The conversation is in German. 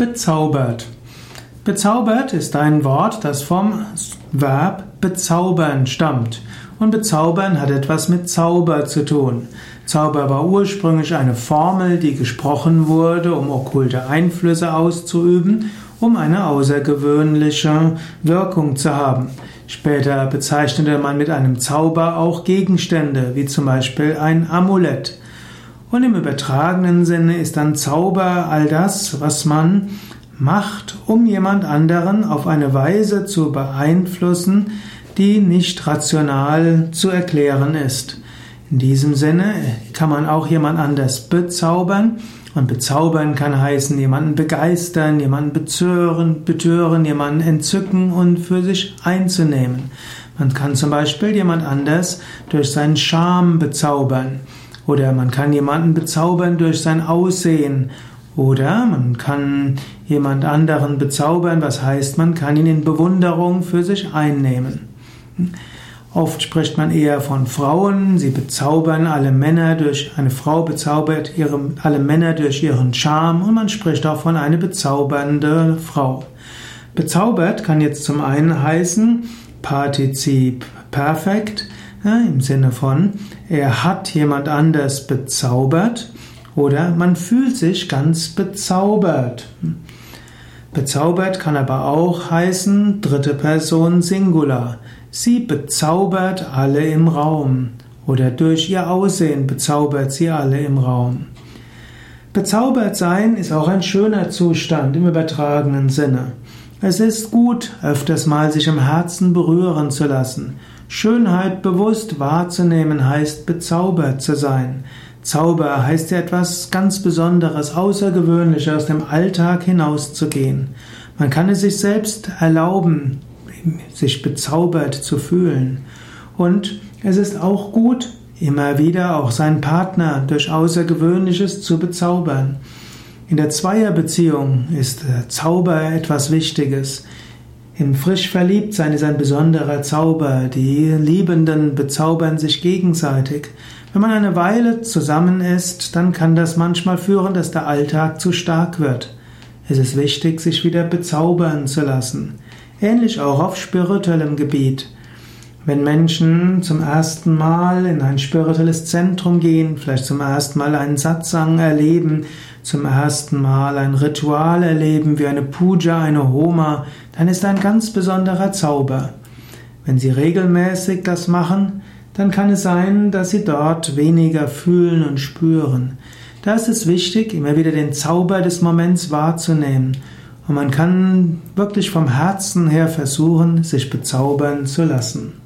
Bezaubert. Bezaubert ist ein Wort, das vom Verb bezaubern stammt. Und bezaubern hat etwas mit Zauber zu tun. Zauber war ursprünglich eine Formel, die gesprochen wurde, um okkulte Einflüsse auszuüben, um eine außergewöhnliche Wirkung zu haben. Später bezeichnete man mit einem Zauber auch Gegenstände, wie zum Beispiel ein Amulett. Und im übertragenen Sinne ist dann Zauber all das, was man macht, um jemand anderen auf eine Weise zu beeinflussen, die nicht rational zu erklären ist. In diesem Sinne kann man auch jemand anders bezaubern. Und bezaubern kann heißen, jemanden begeistern, jemanden betören, jemanden entzücken und für sich einzunehmen. Man kann zum Beispiel jemand anders durch seinen Charme bezaubern. Oder man kann jemanden bezaubern durch sein Aussehen. Oder man kann jemand anderen bezaubern, was heißt, man kann ihn in Bewunderung für sich einnehmen. Oft spricht man eher von Frauen, sie bezaubern alle Männer eine Frau bezaubert alle Männer durch ihren Charme und man spricht auch von einer bezaubernde Frau. Bezaubert kann jetzt zum einen heißen Partizip Perfekt, im Sinne von, er hat jemand anders bezaubert oder man fühlt sich ganz bezaubert. Bezaubert kann aber auch heißen dritte Person Singular. Sie bezaubert alle im Raum oder durch ihr Aussehen bezaubert sie alle im Raum. Bezaubert sein ist auch ein schöner Zustand im übertragenen Sinne. Es ist gut, öfters mal sich im Herzen berühren zu lassen. Schönheit bewusst wahrzunehmen heißt bezaubert zu sein. Zauber heißt ja etwas ganz Besonderes, Außergewöhnliches, aus dem Alltag hinauszugehen. Man kann es sich selbst erlauben, sich bezaubert zu fühlen. Und es ist auch gut, immer wieder auch seinen Partner durch Außergewöhnliches zu bezaubern. In der Zweierbeziehung ist Zauber etwas Wichtiges. Im Frischverliebtsein ist ein besonderer Zauber. Die Liebenden bezaubern sich gegenseitig. Wenn man eine Weile zusammen ist, dann kann das manchmal führen, dass der Alltag zu stark wird. Es ist wichtig, sich wieder bezaubern zu lassen. Ähnlich auch auf spirituellem Gebiet. Wenn Menschen zum ersten Mal in ein spirituelles Zentrum gehen, vielleicht zum ersten Mal einen Satsang erleben, zum ersten Mal ein Ritual erleben, wie eine Puja, eine Homa, dann ist ein ganz besonderer Zauber. Wenn sie regelmäßig das machen, dann kann es sein, dass sie dort weniger fühlen und spüren. Da ist es wichtig, immer wieder den Zauber des Moments wahrzunehmen. Und man kann wirklich vom Herzen her versuchen, sich bezaubern zu lassen.